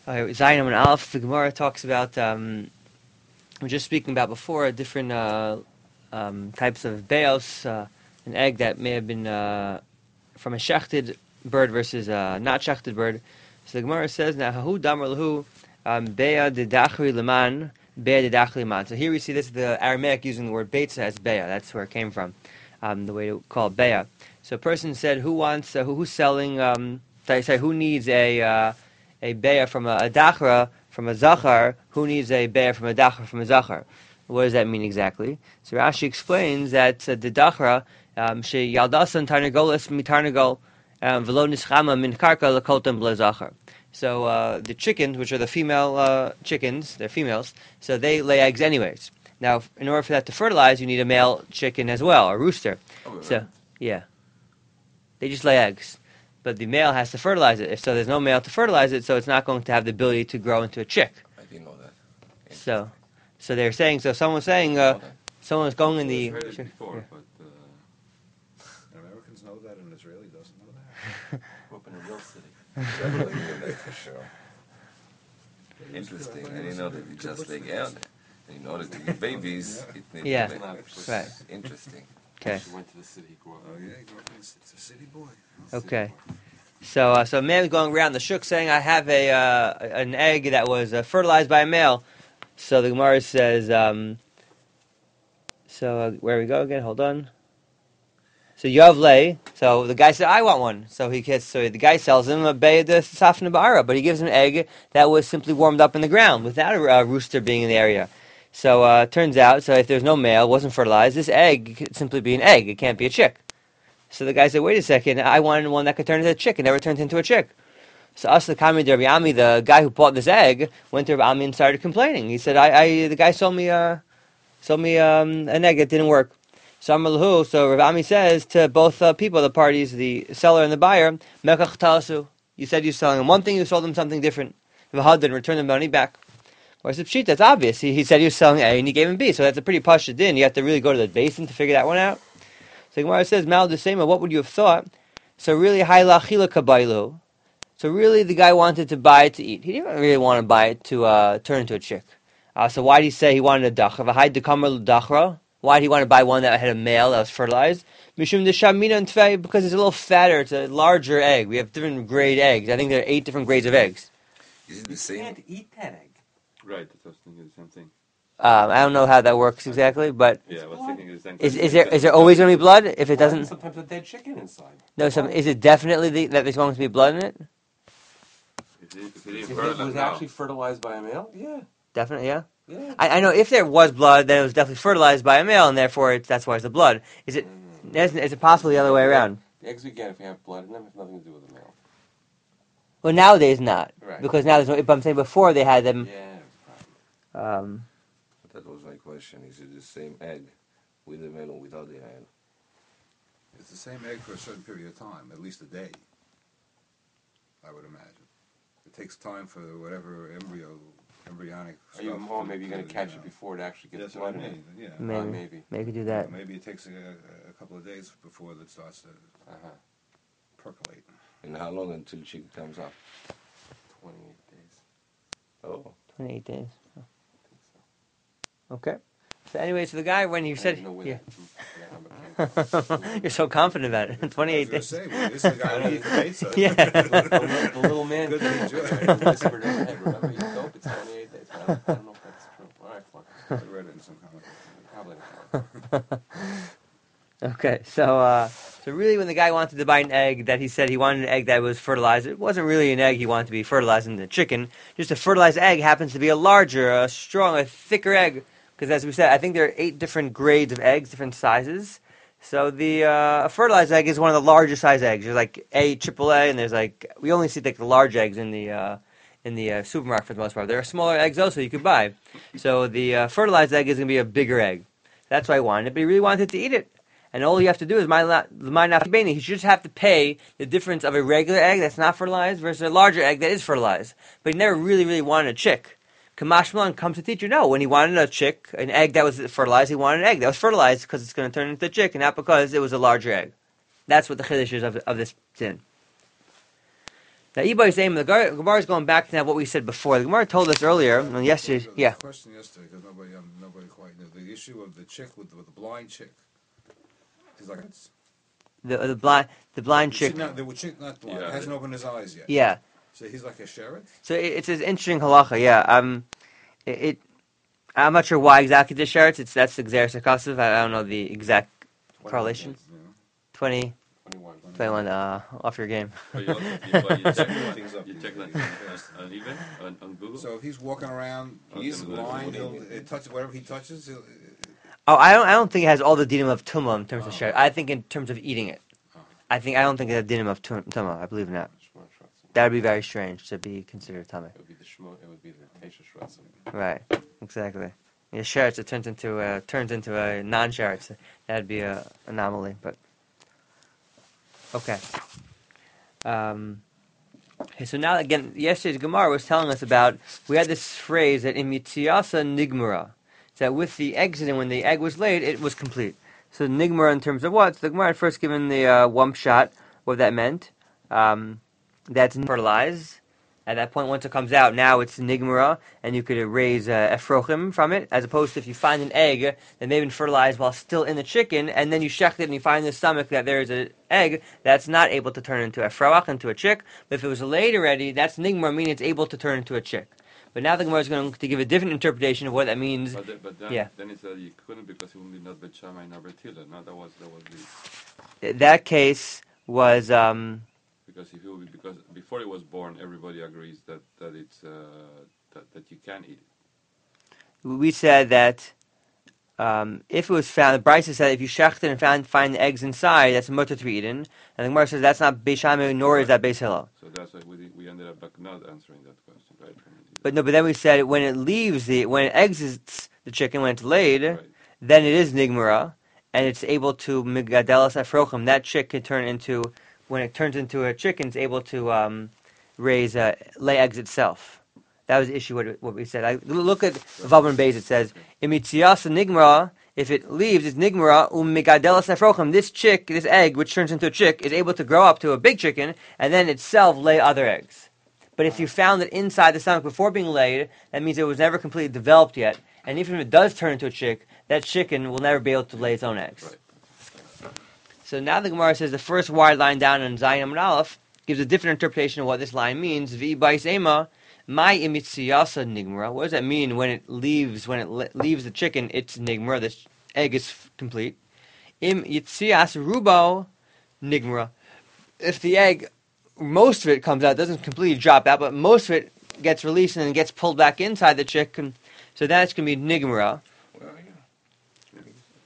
Zayin and Aleph, the Gemara talks about, we were just speaking about before, different types of beos, an egg that may have been from a shechted bird versus a not shechted bird. So the Gemara says, now, Hahu damar lahu bea de dachri leman, bea de dachri leman. So here we see this is the Aramaic using the word beitza as bea. That's where it came from, the way to call it bea. So a person said, who's selling, who needs a bea from a dachra, from a zachar, who needs a bea from a dachra, from a zachar? What does that mean exactly? So Rashi explains that the dachra, she yaldasan tarnagolas mitarnagol, velo nischama min karka lakoltam blazachar. So the chickens, which are the female chickens, they're females, so they lay eggs anyways. Now, in order for that to fertilize, you need a male chicken as well, a rooster. Oh, so, yeah. They just lay eggs. But the male has to fertilize it. So there's no male to fertilize it, so it's not going to have the ability to grow into a chick. I didn't know that. So they're saying, so someone's saying, someone's going in the... I've heard it before, yeah. but Americans know that and Israeli doesn't know that. Grew up in a real city. For sure. Interesting. I didn't know that you just lay out. In order to get babies, it needs Yeah. to make- Right. Interesting. Okay. she went to the city, grew up. Oh, yeah, he grew up in, it's a city boy. Okay. So a man going around the shuk saying, I have an egg that was fertilized by a male. So the Gemara says, where we go again? Hold on. So Yovle, so the guy said, I want one. So the guy sells him a bay de safna ba'ara, but he gives him an egg that was simply warmed up in the ground without a rooster being in the area. So it turns out, so if there's no male, it wasn't fertilized, this egg could simply be an egg. It can't be a chick. So the guy said, wait a second, I wanted one that could turn into a chick. It never turned into a chick. So Asla Kami de Rabbi Ami, the guy who bought this egg, went to Rabbi Ami and started complaining. He said, the guy sold me an egg that didn't work. So Amalahu, so Rabbi Ami says to both people, the parties, the seller and the buyer, Mekach talasu. You said you're selling them one thing, you sold them something different. V'had didn't return the money back. Or it's a pshit, that's obvious. He said he was selling A and he gave him B, so that's a pretty pashut din. You have to really go to the basin to figure that one out. So Gemara says, Mal Desema, what would you have thought? So really, Haila Chila Kabailu. So really, the guy wanted to buy it to eat. He didn't really want to buy it to turn into a chick. So why did he say he wanted a dachra? V'hai dekamar l'dachra. Why did he want to buy one that had a male that was fertilized? Mishum deshamina and tvei, because it's a little fatter. It's a larger egg. We have different grade eggs. I think there are 8 different grades of eggs. Is it the You same? can't eat that egg. Right, that's what I was thinking the same thing. I don't know how that works exactly, but Yeah, I was thinking the same is thing. there always going to be blood if it doesn't? Sometimes a dead chicken inside. No, is it definitely that there's going to be blood in it? If it If didn't it fertilize was now. actually fertilized by a male, yeah. Definitely, yeah. Yeah. I know if there was blood, then it was definitely fertilized by a male, and therefore that's why it's the blood. Is it possible the other way around? The eggs we get, if we have blood in them, have nothing to do with the male. Well, nowadays not, Right. because now there's no. But I'm saying before they had them. Yeah, that's a problem. That was my question. Is it the same egg with the male or without the male? It's the same egg for a certain period of time, at least a day, I would imagine. It takes time for whatever embryonic Or even more, maybe you're going to catch it before it actually gets That's what I blood in it. mean, yeah. Maybe. Maybe. You could do that. Maybe it takes a couple of days before it starts to Uh-huh. percolate. And how long until chick comes up? 28 days. Oh. 28 days. I think so. Okay. So anyway, so the guy when you I said, don't know where yeah, that number came from. you're so confident about it. 28 I was days. going to say, well, this is the guy who eats the pizza. Yeah. The little man Good to enjoy. whispered in my head, remember, you dope, it's 28 days. I don't know if that's true. All right, fuck it. I read it in some comic. Probably not. Okay, so really when the guy wanted to buy an egg that he said he wanted an egg that was fertilized, it wasn't really an egg he wanted to be fertilized in the chicken. Just a fertilized egg happens to be a larger, a strong, a thicker egg. Because as we said, I think there are 8 different grades of eggs, different sizes. So the fertilized egg is one of the larger size eggs. There's like AAA, and there's like, we only see like the large eggs in the supermarket for the most part. There are smaller eggs also you could buy. So the fertilized egg is going to be a bigger egg. That's why he wanted it, but he really wanted to eat it. And all you have to do is he should just have to pay the difference of a regular egg that's not fertilized versus a larger egg that is fertilized. But he never really wanted a chick. Kamashmalan comes to teach you, no, when he wanted a chick, an egg that was fertilized, he wanted an egg that was fertilized because it's going to turn into a chick, and not because it was a larger egg. That's what the chiddush is of this sin. Now, Ibai saying the Gemara is going back to what we said before. The Gemara told us earlier, and yesterday, There was yeah, a question yesterday because nobody quite knew the issue of the chick with the blind chick. He's like, it's, the blind chick, the chick not blind, Yeah. hasn't opened his eyes yet. yeah. So he's like a sheret. So it's an interesting halacha, yeah. I'm not sure why exactly the shirts. That's the Xeris Akasiv. I don't know the exact 21 correlation. days. 20, 21. 21, off your game. But you check Things up. you check that on even on Google. So if he's walking around, he's Okay, blind. well, He'll touch whatever he touches. Oh, I don't think it has all the dinim of tumah in terms of shirt. I think in terms of eating it. I don't think it has dinim of tumah. I believe not. Shmuel Shratz. That would be very strange to be considered tumah. It would be the Shmuel. It would be the Tesha Shratz. Right, exactly. Yeah, shirts, it turns into a non-shirts. That'd be a anomaly, but okay. Okay, so now again, yesterday's Gemara was telling us about, we had this phrase that in mitziasa nigmara, that with the exit and when the egg was laid, it was complete. So nigmara in terms of what? So the Gemara had first given the wump shot, what that meant. That's fertilized. At that point, once it comes out, now it's nigmara, and you could raise efrochim from it, as opposed to if you find an egg that may have been fertilized while still in the chicken, and then you shecht it and you find in the stomach that there is an egg that's not able to turn into efroach, into a chick. But if it was laid already, that's nigmara, meaning it's able to turn into a chick. But now the Gemara is going to give a different interpretation of what that means. But then, Yeah. then it said you couldn't because it would be not Bet Shammai nor Bet Hillel. No, that was the That case was because if you because before it was born, everybody agrees that it's that you can eat it. we said that if it was found, the Brisa said if you shecht it and find the eggs inside, that's mutter to be eaten. And the Gemara says that's not Beis Shammai, nor is that Beis Hillel. So that's why we ended up like not answering that question, right? But then we said when it exits the chicken, when it's laid, Right. then it is nigmara, and it's able to migadelas afrochim. That chick can turn into, when it turns into a chicken, it's able to lay eggs itself. That was the issue. What we said. Look at Vav and Beis. It says imitzias nigmara. If it leaves, it's nigmara migadelas afrochim. This chick, this egg, which turns into a chick, is able to grow up to a big chicken, and then itself lay other eggs. But if you found it inside the stomach before being laid, that means it was never completely developed yet. And even if it does turn into a chick, that chicken will never be able to lay its own eggs. Right. So now the Gemara says the first wide line down in Zayin Amud Aleph gives a different interpretation of what this line means. V'ibais ema, my imitziyasa nigmara. What does that mean when it leaves the chicken? It's nigmara. The egg is complete. Im yitziyas rubo nigmara. If the egg, most of it comes out, doesn't completely drop out, but most of it gets released and then gets pulled back inside the chicken. So that's going to be nigmara. Where are you?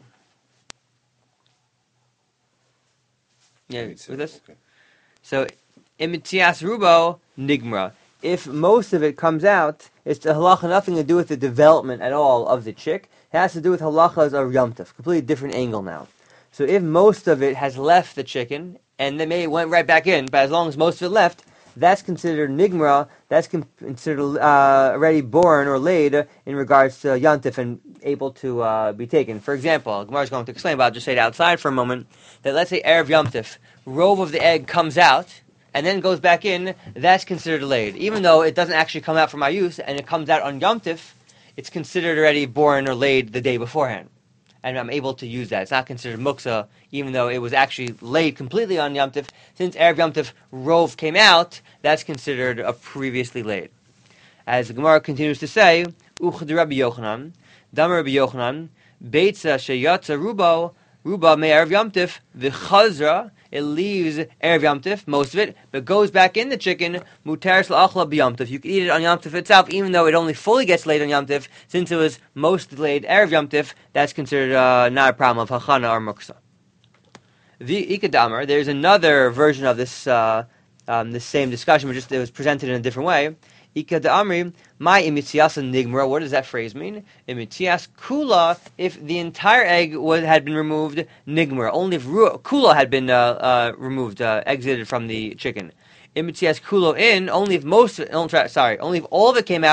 Yeah, It's, with us? okay. So, imitias rubo nigmara. If most of it comes out, it's the halacha nothing to do with the development at all of the chick. It has to do with halachas of Yom Tov. Completely different angle now. So if most of it has left the chicken, and then maybe it went right back in, but as long as most of it left, that's considered nigmara. That's considered already born or laid in regards to Yom Tov and able to be taken. For example, Gemara is going to explain, but I'll just say it outside for a moment, that let's say Erev Yom Tov, rove of the egg comes out, and then goes back in, that's considered laid. Even though it doesn't actually come out for my use, and it comes out on Yom Tov, it's considered already born or laid the day beforehand. And I'm able to use that. It's not considered muksa, even though it was actually laid completely on Yom Tov. Since Erev Yom Tov rove came out, that's considered a previously laid. As the Gemara continues to say, Uchad Rabbi Yochanan, Damar Rabbi Yochanan, Beitza sheyatza ruba me Erev Yom Tov, v'chazra, it leaves Erev Yom Tov, most of it, but goes back in the chicken, muteres la'achla b'Yom Tov. You can eat it on Yom Tov itself, even though it only fully gets laid on Yom Tov, since it was most laid Erev Yom Tov, that's considered not a problem of hachana or muksa. The Ikadamer, there's another version of this this same discussion, but just it was presented in a different way. Ikadamri, my imitzias nigmara. What does that phrase mean? Imitzias kula, if the entire egg had been removed, nigmara. Only if kula had been removed, exited from the chicken. Imitzias kulo in, only if only if all of it came out,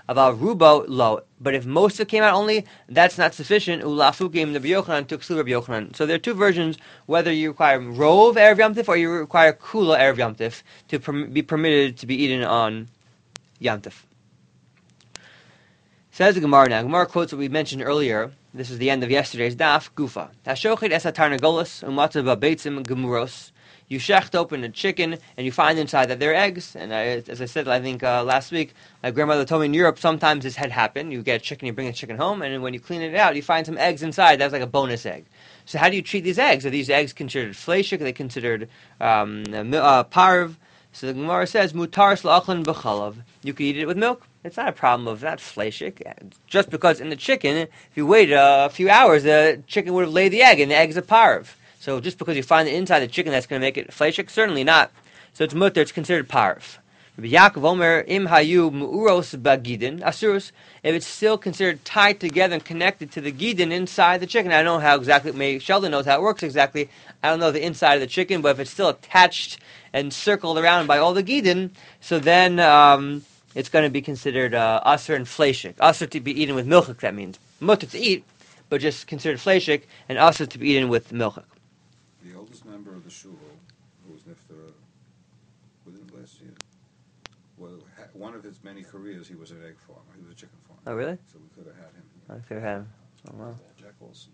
Aval rubo lo. But if most of it came out only, that's not sufficient. Ulafukim Rabbi Yochanan tukslu Rabbi Yochanan. So there are two versions: whether you require rov erev Yom Tif or you require kula erev Yom Tif to be permitted to be eaten on Yom Tif. Says the Gemara now. Gemara quotes what we mentioned earlier. This is the end of yesterday's daf. Gufa. Hashochet es hatarnagolos umatzav beitzim gemuros. You shecht open a chicken and you find inside that there are eggs. And as I said, I think last week, my grandmother told me in Europe sometimes this had happened. You get a chicken, you bring a chicken home, and when you clean it out, you find some eggs inside. That's like a bonus egg. So how do you treat these eggs? Are these eggs considered fleshik? Are they considered parv? So the Gemara says, mutar sla'achlan b'chalav. You can eat it with milk. It's not a problem of that fleshik. Just because in the chicken, if you wait a few hours, the chicken would have laid the egg, and the egg is a parv. So just because you find it inside the chicken, that's going to make it fleshik? Certainly not. So it's mutter, it's considered parv. Rabbi Yaakov Omer, im hayu mu'uros bagidin asurus. If it's still considered tied together and connected to the gidin inside the chicken, I don't know how exactly, maybe Sheldon knows how it works exactly. I don't know the inside of the chicken, but if it's still attached and circled around by all the gidin, so then it's going to be considered asur and fleshik. Asur to be eaten with milchik, that means. Mutter to eat, but just considered fleshik, and asur to be eaten with milchik. The oldest member of the shul, who was nifta within the last year, well, one of his many careers, he was an egg farmer. He was a chicken farmer. Oh, really? So we could have had him. I could have had him. Oh, wow. Jack Olson.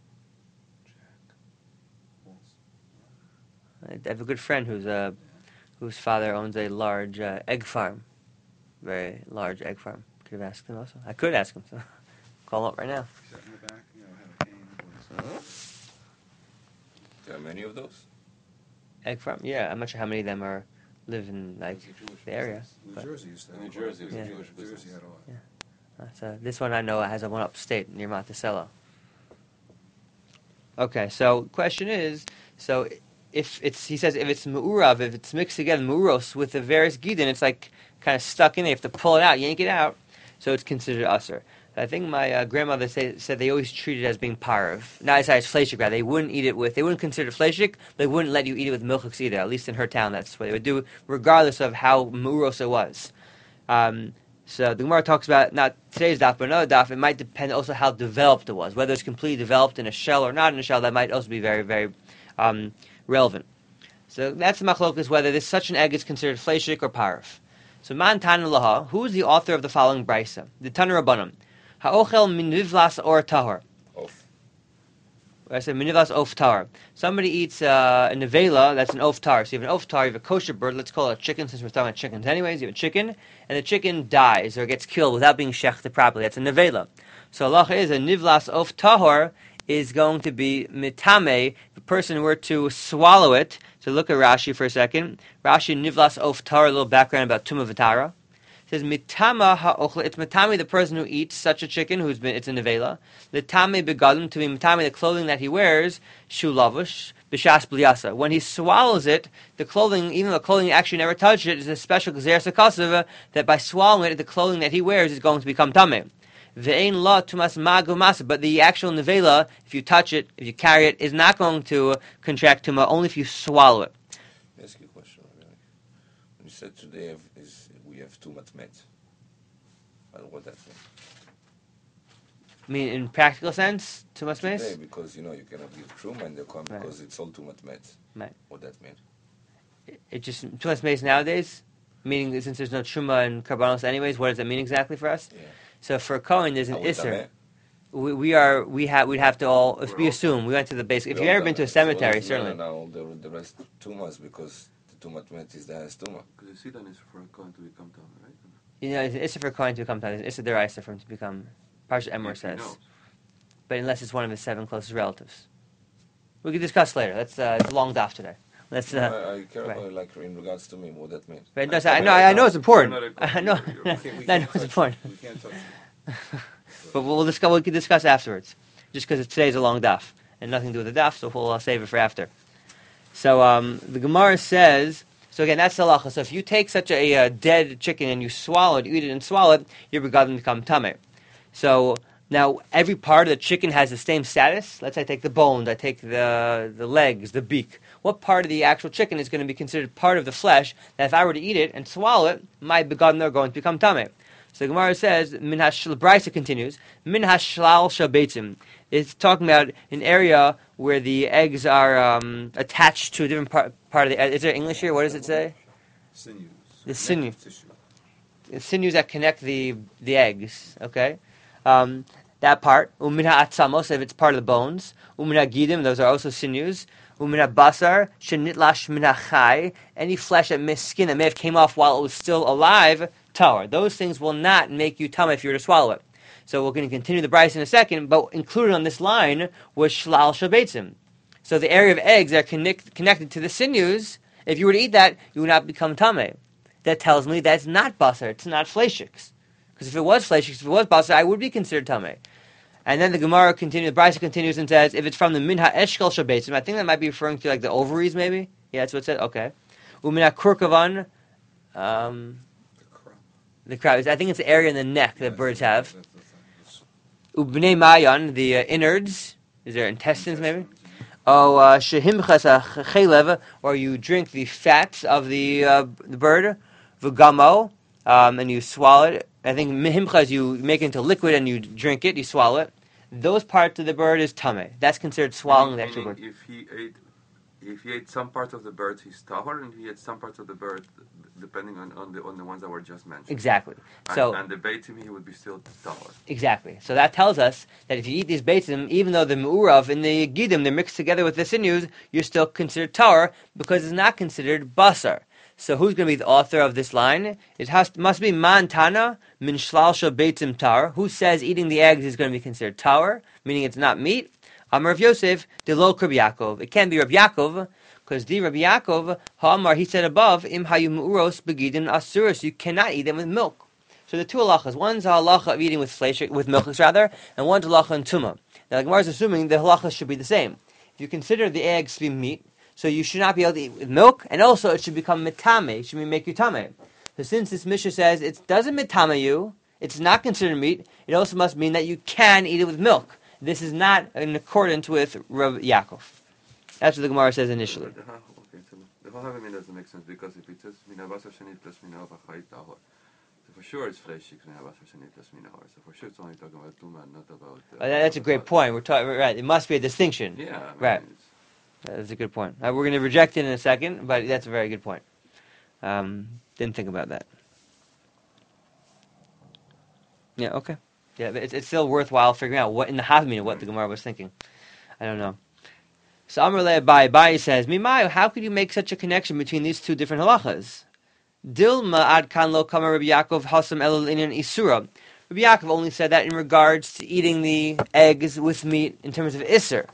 I have a good friend whose father owns a large egg farm. Very large egg farm. Could have asked him also. I could ask him, so call him up right now. Sat in the back, had a cane. There are many of those. Egg farm? Yeah, I'm not sure how many of them live in like the area. New But Jersey used to have New one. Jersey was a Yeah. Jewish New business. Jersey had all. Yeah. This one I know has a one upstate near Monticello. Okay, so question is, so if it's, he says if it's mu'urav, if it's mixed together, mu'uros, with the various gidin, it's like kind of stuck in there. You have to pull it out, yank it out, so it's considered usher. I think my grandmother said they always treat it as being parv. Not as fleshik, rather. They wouldn't eat it with, they wouldn't consider it fleshik, they wouldn't let you eat it with milchiks either. At least in her town, that's what they would do, regardless of how mu'uros it was. So the Gemara talks about, not today's daf, but another daf, it might depend also how developed it was. Whether it's completely developed in a shell or not in a shell, that might also be very, very relevant. So that's the machlokas, whether such an egg is considered fleshik or parv. So man tanu laha, who is the author of the following brisa? The Tanu Rabbanim. Ha'ochel min nivlas or tahor. Off. I said minivlas of tahor. Somebody eats a nevela, that's an of tahor. So you have an of tahor, you have a kosher bird, let's call it a chicken since we're talking about chickens anyways. You have a chicken, and the chicken dies or gets killed without being shechted properly. That's a nevela. So Allah is a nivlas of tahor is going to be mitame. If a person were to swallow it, so look at Rashi for a second. Rashi nivlas of tahor, a little background about Tumah V'tara. It says mitama ha'ochel. It's mitame the person who eats such a chicken it's a nevela. The tame begadim, to be mitame the clothing that he wears. Shulavush b'shas bliyasa. When he swallows it, the clothing, even though the clothing actually never touched it, is a special gzeres hakasava that by swallowing it, the clothing that he wears is going to become tame. Ve'ein la tumas magu masa. But the actual nevela, if you touch it, if you carry it, is not going to contract tuma. Only if you swallow it. Let me ask you a question. Really. When you said today we have too much met. I don't know what that means. I mean, in practical sense, tumas Today, meis? because you cannot give truma and they come Right. because it's all too much met. Right. What that mean? It just tumas meis nowadays, meaning since there's no truma and karbanos anyways, what does that mean exactly for us? Yeah. So for a Kohen, there's an Are we isser. tameh? We'd have to all, if We're we all assume, we went to the basic, if We you've all ever been to a tameh. cemetery, So, certainly. No, the rest tumas because the too much met is the highest tuma. Because the sidan is for a Kohen to become Tama, right? You know, it's an isser for a Kohen to become Tana, it's a deraisa for him to become, Parsha Emor If he says. knows. But unless it's one of his 7 closest relatives. We can discuss later. It's a long daf today. Let's, I care right. about like in regards to me what that means. but no, I know it's important. You're not a I know, Kohen, I you're- know it's important. We can't touch it. But we can discuss afterwards, just because today's a long daf and nothing to do with the daf, so we'll save it for after. So the Gemara says, so again, that's halacha. So if you take such a dead chicken and you swallow it, you eat it and swallow it, you're begotten to become tameh. So now every part of the chicken has the same status. Let's say I take the bones, I take the legs, the beak. What part of the actual chicken is going to be considered part of the flesh that if I were to eat it and swallow it, my begotten are going to become tameh? So the Gemara says, Brisa continues, Min hashlal shabetzim. It's talking about an area where the eggs are attached to a different part of the egg. Is there English here? What does it say? Sinews. The sinew. Tissue. The sinews that connect the eggs, okay? That part. Umina atzamos, if it's part of the bones. Umina gidim, those are also sinews. Umina basar, shenitlash mina chai, any flesh that skin that may have came off while it was still alive, tahor. Those things will not make you tummy if you were to swallow it. So we're going to continue the Bryce in a second, but included on this line was shlal shabetzim. So the area of eggs that are connected to the sinews, if you were to eat that, you would not become tummy. That tells me that's not basar, it's not fleishiks. Because if it was fleishiks, if it was basar, I would be considered tummy. And then the Gemara continues, the Brisa continues and says, if it's from the minha eshkel shabetzim, I think that might be referring to like the ovaries maybe? Yeah, that's what it said? Okay. Umina kurkavan, the crab. I think it's the area in the neck that birds have. Ubnei mayan, the innards. Is there intestines maybe? Oh, shehimchas chelev, or you drink the fats of the bird. V'gamo, and you swallow it. I think mihimchas, you make it into liquid and you drink it, you swallow it. Those parts of the bird is tameh. That's considered swallowing the actual bird. If he ate some parts of the bird, he's tahor, and he ate some parts of the bird, depending on the ones that were just mentioned. Exactly. And the beitzim, he would be still tahor. Exactly. So that tells us that if you eat these beitzim, even though the me'urav and the gidim, they're mixed together with the sinews, you're still considered tahor because it's not considered basar. So who's going to be the author of this line? It must be Man Tana min shlalsha beitzim tar. Who says eating the eggs is going to be considered tar, meaning it's not meat? Amar Rav Yosef, de lo Rabbi Yaakov. It can't be Rabbi Yaakov, because the Rabbi Yaakov, Ha'amar, he said above, im hayu mu'uros begidin asuros. You cannot eat them with milk. So the two halachas. One's a halacha of eating with milk, and one's a halacha in tumah. Now the Gemara is assuming the halachas should be the same. If you consider the eggs to be meat, so you should not be able to eat with milk, and also it should become mitame. It should make you tameh. So since this Mishnah says it doesn't mitame you, it's not considered meat, it also must mean that you can eat it with milk. This is not in accordance with Rav Yaakov. That's what the Gemara says initially. Okay, so the whole Havamina doesn't make sense because if it says mina basar shenit plus mina avachai tahor, so for sure it's fleshik mina basar shenit plus mina tahor. So for sure it's only talking about tuma, not about. That's a great point. We're talking right. It must be a distinction. Yeah. Right. That's a good point. We're going to reject it in a second, but that's a very good point. Didn't think about that. Yeah. Okay. Yeah, but it's still worthwhile figuring out what in the Havamina what the Gemara was thinking. I don't know. So Amar Le Abai says, Mimayu, how could you make such a connection between these two different halachas? Dilma ad kan lo kama Rabbi Yaakov hasam elul inyan isura. Rabbi Yaakov only said that in regards to eating the eggs with meat in terms of isser.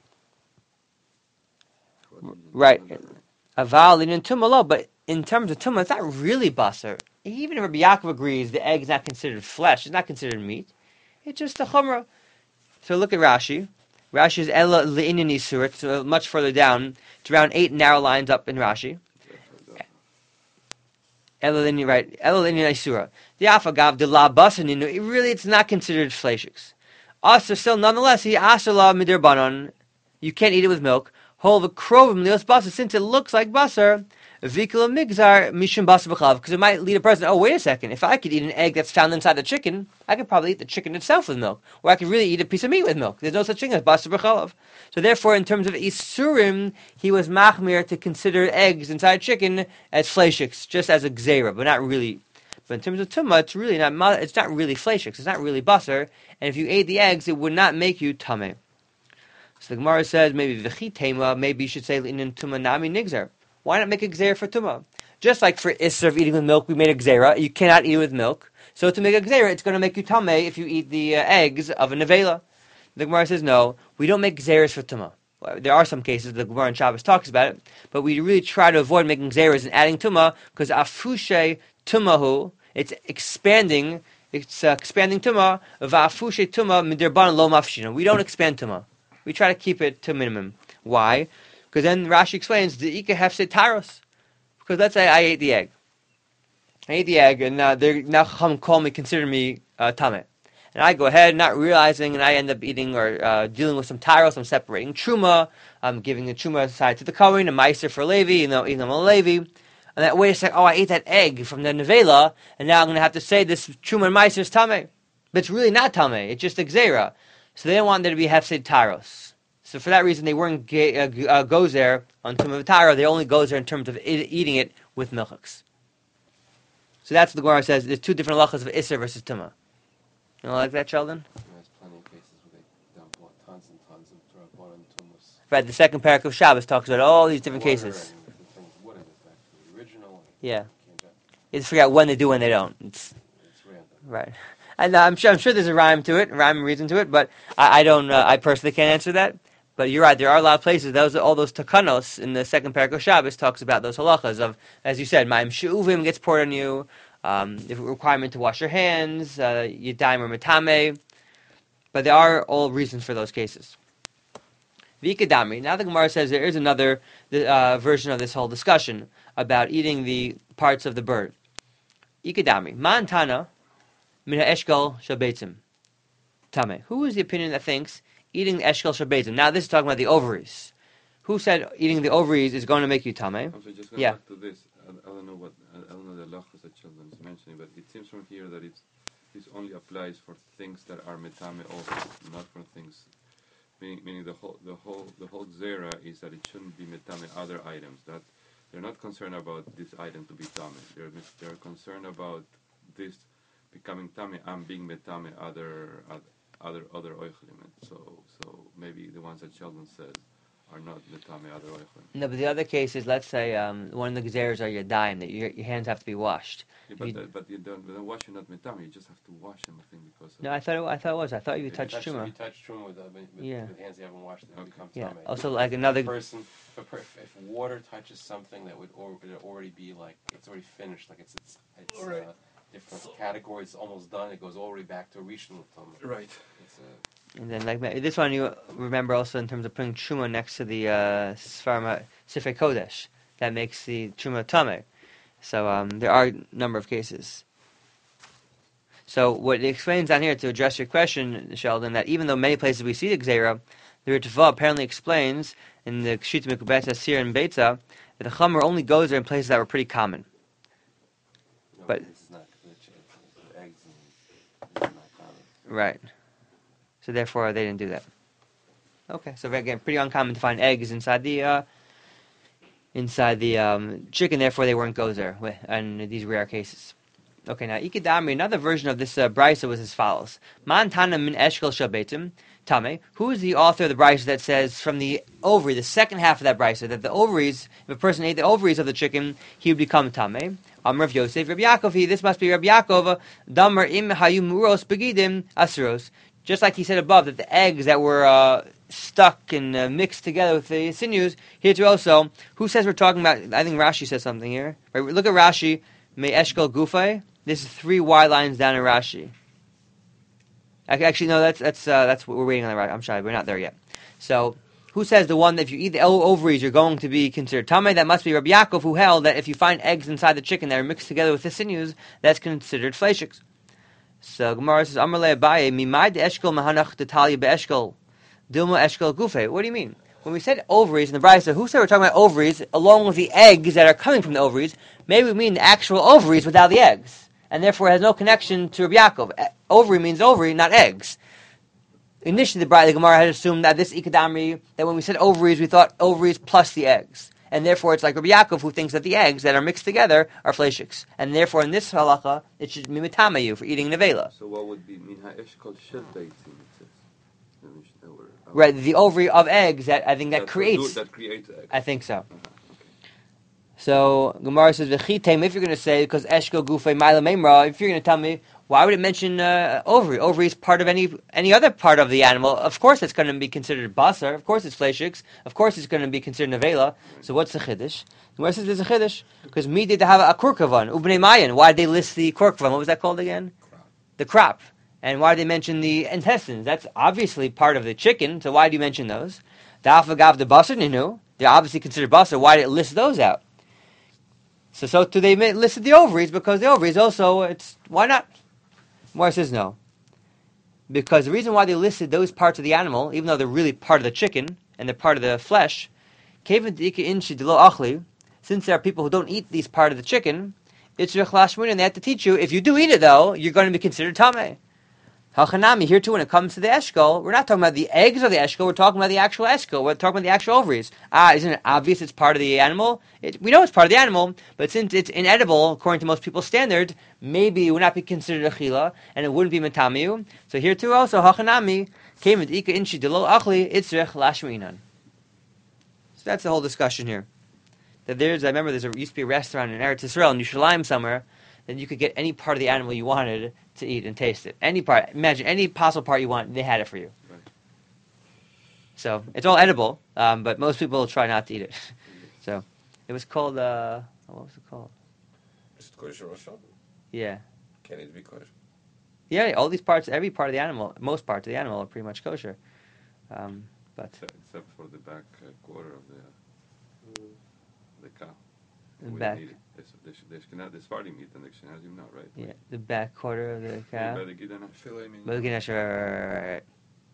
Right. Aval inyan tumah lo, but in terms of tumah, it's not really basar. Even if Rabbi Yaakov agrees the egg is not considered flesh, it's not considered meat. It's just a chumrah. So look at Rashi. Rashi is Ela Le'inyan Isur. It's much further down. It's around 8 narrow lines up in Rashi. Ela Le'inyan, right. Ela Le'inyan Isura. The Afagav, the La Basaninu, it's not considered fleshiks. Also, still, nonetheless, he Asala Midir Banon. You can't eat it with milk. Hol the Krovim Leos Basar, since it looks like Basar. Vikula Migzar Mishum Basar B'chav, because it might lead a person, oh, wait a second, if I could eat an egg that's found inside the chicken, I could probably eat the chicken itself with milk. Or I could really eat a piece of meat with milk. There's no such thing as Basar B'chav. So therefore, in terms of Isurim, he was machmir to consider eggs inside chicken as fleshiks, just as a gzeira, but not really. But in terms of tumah, it's really not. It's not really fleshiks. It's not really basar. And if you ate the eggs, it would not make you tameh. So the Gemara says maybe v'chitema. Maybe you should say in tumah nami nigzer. Why not make a gzeira for tumah? Just like for isser of eating with milk, we made a gzeira. You cannot eat with milk. So to make a gzeira, it's going to make you tameh if you eat the eggs of a nevela. The Gemara says no. We don't make gzeiras for tumah. There are some cases the Gemara in Shabbos talks about it, but we really try to avoid making gzeiras and adding tumah because afushe tumahu. It's expanding. It's expanding tumah. Va'afushe tumah midirban lo mafshina. We don't expand tumah. We try to keep it to minimum. Why? Because then Rashi explains the ika hefse taros. Because let's say I ate the egg. And now Chacham call me, consider me tameh. And I go ahead, not realizing, and I end up eating or dealing with some taros. I'm separating truma. I'm giving the truma side to the kohen, a meiser for Levi, even though I'm a Levi. And that, wait a second, I ate that egg from the nevela, and now I'm going to have to say this truma and meiser is tameh. But it's really not tameh, it's just a gzeira. So they didn't want there to be hefsed taros. So for that reason, they weren't goes there on tumah v'taro. They only goes there in terms of eating it with milchiks. So that's what the Gemara says. There's two different halachas of iser versus tumah. You know, like that, Sheldon? There's plenty of cases where they dump tons and tons of drabbon and tumas. Right. The second parak of Shabbos talks about all these different Water cases. and the things, what is it actually? Original? Yeah. Can't judge. You just figure out when they do, when they don't. It's Random. right. And I'm sure there's a rhyme to it, rhyme and reason to it, but I don't. I personally can't answer that. But you're right. There are a lot of places. All those takanos in the second parak of Shabbos talks about those halachas of, as you said, ma'im she'uvim gets poured on you. The requirement to wash your hands, yadayim or metame. But there are all reasons for those cases. Vikadamri. Now the Gemara says there is another version of this whole discussion about eating the parts of the bird. Ikadamri. Ma'antana min ha'eshkal shabeitzim. Tame. Who is the opinion that thinks eating the eshkal shabeitzim? Now this is talking about the ovaries. Who said eating the ovaries is going to make you tame? I'm sorry, just going Yeah. back to this. I don't know the halachas that Sheldon is mentioning, but it seems from here that this only applies for things that are metame also, not for things. Meaning the whole zera is that it shouldn't be metame other items. That they're not concerned about this item to be tame. They're concerned about this becoming tame and being metame other oichlim. So maybe the ones that Sheldon says are not metame other oichlim. No, but the other case is, let's say one of the gzeras are yadayim, that your hands have to be washed. Yeah, but you don't wash it not metame. You just have to wash them. I think because No, I thought it was. I thought you touched If truma. you touch truma with hands you haven't washed, it become Yeah. tamei. Also, like another. If water touches something that would already be like it's already finished, like it's Right. different categories, almost done. It goes already back to rishon tamei. right. It's And then, like this one, you remember also in terms of putting truma next to the Sfarma Sifrei Kodesh, that makes the truma tameh. So there are a number of cases. So what it explains down here to address your question, Sheldon, that even though many places we see the Gzeira, the Ritva apparently explains in the Kshita Mikubet Asir and Beitza that the Chamer only goes there in places that were pretty common. no, But- this is not the eggs and this is not common. Right. So therefore, they didn't do that. Okay. So again, pretty uncommon to find eggs inside the chicken. Therefore, they weren't gozer in these rare cases. Okay. Now, Ikadamri, another version of this brisa was as follows: Man tana min eshkel shabetim tame. Who is the author of the brisa that says from the ovary, the second half of that brisa, that the ovaries, if a person ate the ovaries of the chicken, he would become tame? Rav Yosef, Rabbi Yaakov. This must be Rabbi Yaakov. Damar im hayu muros begidim asros. Just like he said above, that the eggs that were stuck and mixed together with the sinews, here too also, who says we're talking about, I think Rashi says something here. Right, look at Rashi, me eshkel gufay. This is 3 Y lines down in Rashi. Actually, no, that's what we're waiting on the Rashi. I'm sorry, we're not there yet. So, who says the one that if you eat the ovaries, you're going to be considered tamei? That must be Rabbi Yaakov, who held that if you find eggs inside the chicken that are mixed together with the sinews, that's considered fleishiks. So Gemara says, Amar le Abaye, mimai de eshkel mahanach detalya beeshkel, dilma eshkel gufe. What do you mean? When we said ovaries in the Brisa, who said we're talking about ovaries along with the eggs that are coming from the ovaries? Maybe we mean the actual ovaries without the eggs, and therefore it has no connection to Rabbi Yaakov. Ovary means ovary, not eggs. Initially, the Gemara had assumed that this ikadamri, that when we said ovaries, we thought ovaries plus the eggs. And therefore, it's like Rabbi Yaakov, who thinks that the eggs that are mixed together are fleishiks. And therefore, in this halacha, it should be mitama you for eating nevela. So what would be min ha'eshkol shel beitzim? Right, the ovary of eggs that I think that creates. That creates eggs. I think so. So Gemara says v'chitem. If you're going to say because eshko gufei ma'ila memra, if you're going to tell me why would it mention ovary? Ovary is part of any other part of the animal. Of course, it's going to be considered basar. Of course, it's fleishiks. Of course, it's going to be considered nevela. So what's the chiddush? Gemara says there's a chiddush because me did have a kurkavan ubnei mayan. Why did they list the kurkavan? What was that called again? The crop. And why did they mention the intestines? That's obviously part of the chicken. So why do you mention those? The afagav the basar ninu. They're obviously considered basar. Why did it list those out? So they listed the ovaries because the ovaries also, why not? Gemara says no. Because the reason why they listed those parts of the animal, even though they're really part of the chicken, and they're part of the flesh, since there are people who don't eat these part of the chicken, it's Rechlashmin, and they have to teach you, if you do eat it though, you're going to be considered Tameh. Hachanami, here too, when it comes to the eshkol, we're not talking about the eggs of the eshkol, we're talking about the actual eshkol, we're talking about the actual ovaries. Isn't it obvious it's part of the animal? We know it's part of the animal, but since it's inedible, according to most people's standard, maybe it would not be considered achila, and it wouldn't be metamiu. So here too also, Hachanami, came with ika inshi delo achli, itzrech lashminan. So that's the whole discussion here. That I remember there used to be a restaurant in Eretz Yisrael, in Yerushalayim somewhere, that you could get any part of the animal you wanted to eat and taste it. Any part. Imagine any possible part you want, they had it for you. Right. So it's all edible, but most people try not to eat it. So it was called, what was it called? Is it kosher also? Yeah. Can it be kosher? Yeah, all these parts, every part of the animal, most parts of the animal are pretty much kosher. But Except for the back quarter of the cow. the We back, don't eat it. The Sephardim eat and the Ashkenazim not, right? yeah, the back quarter of the cow. By the Gidana. Filet mignon. But again, right.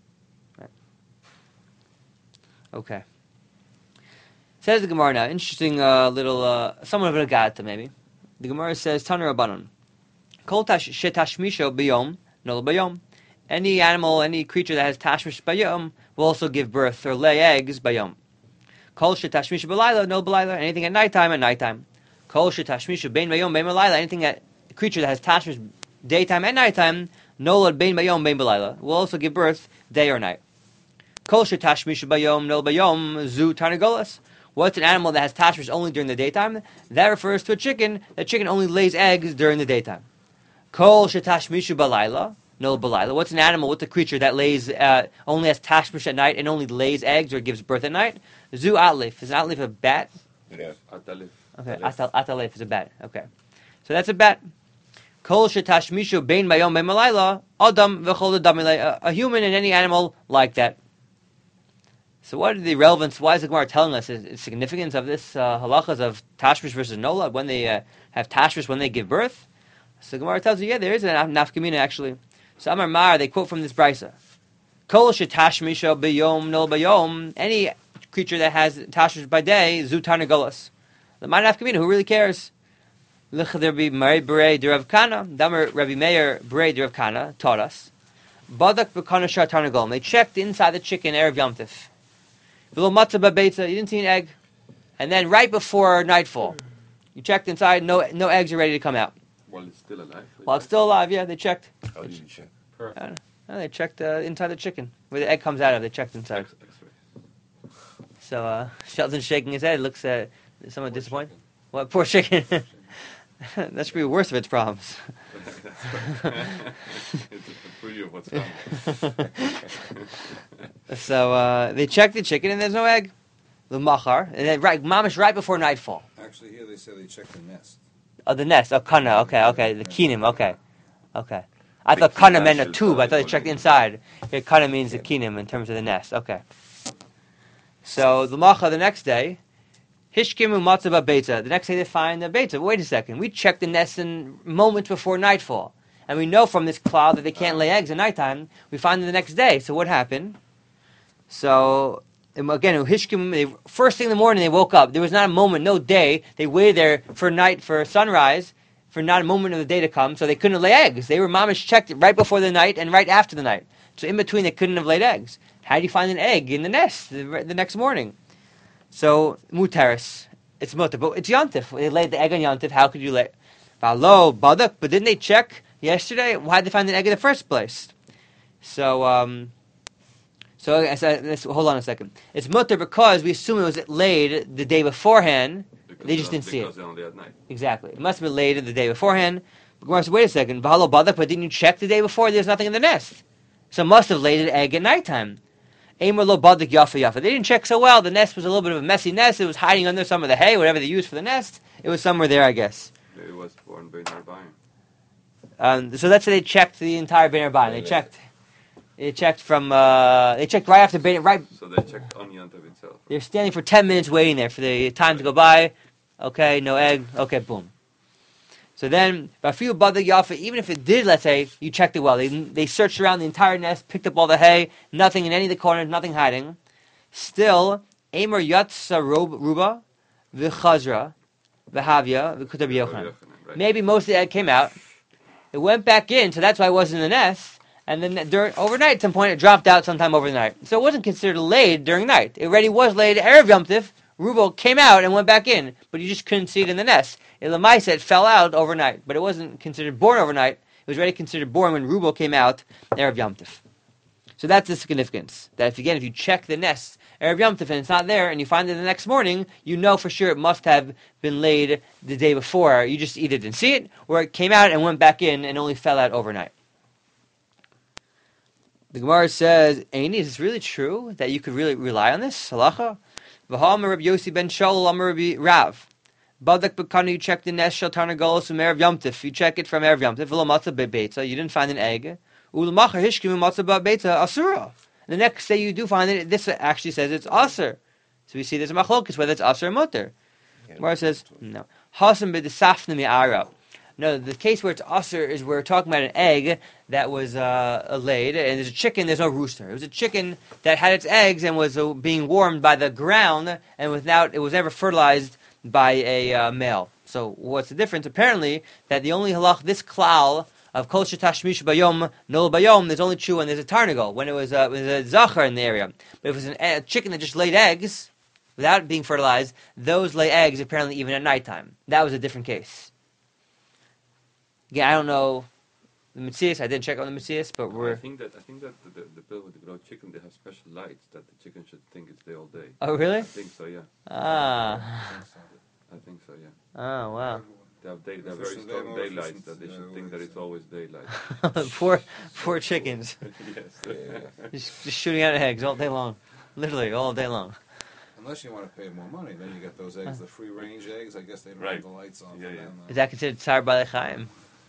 Okay. Says the Gemara now. Interesting little, somewhat of an agata maybe. The Gemara says, Taner Rabbanon. Kol shetashmisho b'yom, nol b'yom. Any animal, any creature that has tashmish b'yom will also give birth or lay eggs b'yom. Kol shetashmisho b'layla, nol b'layla. Anything at nighttime, at nighttime. Kol shetashmisho bein b'yom, bein b'layla. Anything that creature that has tashmish daytime and nighttime, nolad bein b'yom, bein b'layla, will also give birth day or night. Kol shetashmisho b'yom, nol b'yom, zu tarnagolas. What's an animal that has tashmish only during the daytime? That refers to a chicken. The chicken only lays eggs during the daytime. Kol shetashmishu b'layla, no b'layla. What's an animal? What's a creature that lays only has tashmish at night and only lays eggs or gives birth at night? Zu atlif. Is an atlif a bat? Yeah. Atalif. Okay, atalif is a bat. Okay, so that's a bat. Kol shetashmishu bein bayom bein b'layla, adam v'chol adam. A human and any animal like that. So what are the relevance? Why is the Gemara telling us the significance of this halachas of tashmish versus nolad when they have tashmish when they give birth? So the Gemara tells you, yeah, there is a nafkamina actually. So Amar Mar, they quote from this brisa. Kol shetashmisha b'yom nol b'yom. Any creature that has tashmish by day, zu tarnagolas. The man nafkamina, who really cares? L'chader be Mari Berei de Rav Kana. Damer Rabbi Meir Berei de Rav Kana taught us. Badak b'kana shar tarnagol. They checked inside the chicken erev Yom Tif. V'lo matzah b'beitza. You didn't see an egg. And then right before nightfall, you checked inside. No eggs are ready to come out. While it's still alive. While it's still alive, yeah, they checked. How did you check? Perfect. They checked inside the chicken. Where the egg comes out of, they checked inside. X-ray. So Sheldon's shaking his head, looks somewhat disappointed. What, poor chicken? That should be worse of its problems. It's a preview of what's coming. So they checked the chicken and there's no egg. The machar. And then mamish right before nightfall. Actually, here they say they check the nest. Oh, the nest. Oh, kana. Okay. The kinim. Okay. I thought kana meant a tube. I thought they checked inside. Here, kana means the kinim in terms of the nest. Okay. So the macha the next day, hishkimu matzah b'beitza. The next day they find the beitza. Wait a second. We checked the nest in moments before nightfall, and we know from this cloud that they can't lay eggs at nighttime. We find them the next day. So what happened? So again, hishkimu. First thing in the morning they woke up. There was not a moment, no day. They waited there for sunrise, for not a moment of the day to come. So they couldn't lay eggs. They were mamish checked right before the night and right after the night. So in between they couldn't have laid eggs. How do you find an egg in the nest the next morning? So mutaris, it's mutar, but it's yontif. They laid the egg on yontif. How could you lay? Valo badak, but didn't they check yesterday? Why did they find an egg in the first place? So let's hold on a second. It's mutar because we assume it was laid the day beforehand. They just didn't see it. Because they're only at night. Exactly. It must have been laid the day beforehand. Gemara said, wait a second. Valo badak, but didn't you check the day before? There's nothing in the nest. So it must have laid an egg at nighttime. Eimer lo badak yafa yafa. They didn't check so well. The nest was a little bit of a messy nest. It was hiding under some of the hay, whatever they used for the nest. It was somewhere there, I guess. Maybe it was born by Narbayim. So let's say they checked the entire Bein Arbaim. They checked from. They checked right after Bein. Right. So they checked on Yontav itself. They're standing for 10 minutes waiting there for the time to go by. Okay, no egg. Okay, boom. So then, Bafiu Badak Yafa, even if it did, let's say, you checked it well, they searched around the entire nest, picked up all the hay, nothing in any of the corners, nothing hiding. Still, Amar Yatsa Ruba, V'chazra, V'havya v'kutab Yochanan. Right. Maybe most of the egg came out. It went back in, so that's why it wasn't in the nest. And then overnight, at some point, it dropped out sometime overnight. So it wasn't considered laid during night. It already was laid Erev Yom Tif. Reuel came out and went back in, but you just couldn't see it in the nest. In Lamaisa, it fell out overnight, but it wasn't considered born overnight. It was already considered born when Reuel came out Erev Yom Tif. So that's the significance. That if you check the nest Erev Yom Tif and it's not there, and you find it the next morning, you know for sure it must have been laid the day before. You just either didn't see it, or it came out and went back in and only fell out overnight. The Gemara says, Eini, is this really true that you could really rely on this? Halacha? V'ha'amar Rabbi Yossi ben Shaul, amar Rabbi Rav. Badak b'kanu, you check the nest shel tarnagolos from Erev Yom Tif. You check it from Erev Yom Tif. V'lo matzah bebeitza. You didn't find an egg. U'l'machar hishkim matzah bebeitza asura. The next day you do find it. This actually says it's asur. So we see there's a machlokes whether it's asur or mutter. Gemara says no. Hasam b'desafna mi'ara. No, the case where it's asur is where we're talking about an egg that was laid, and there's a chicken. There's no rooster. It was a chicken that had its eggs and was being warmed by the ground, and it was never fertilized by a male. So what's the difference? Apparently, that the only halach, this klal of kol shetashmish bayom nol bayom, there's only true when there's a tarnagol, when it was a zachar in the area. But if it was a chicken that just laid eggs without being fertilized, those lay eggs apparently even at nighttime. That was a different case. Again, I don't know the Metzias. I didn't check on the Metzias, but I think that the bill with the grilled chicken, they have special lights that the chicken should think it's day all day. Oh, really? I think so, yeah. I think so, yeah. Oh, wow. They have very strong daylights that they should think that it's always daylight. Poor chickens. Yes. Just shooting out eggs all day long. Literally, all day long. Unless you want to pay more money, then you get those eggs, the free-range eggs. I guess they don't Right. have the lights on. Yeah, for yeah. them. Is that considered Tsar Balei Chaim?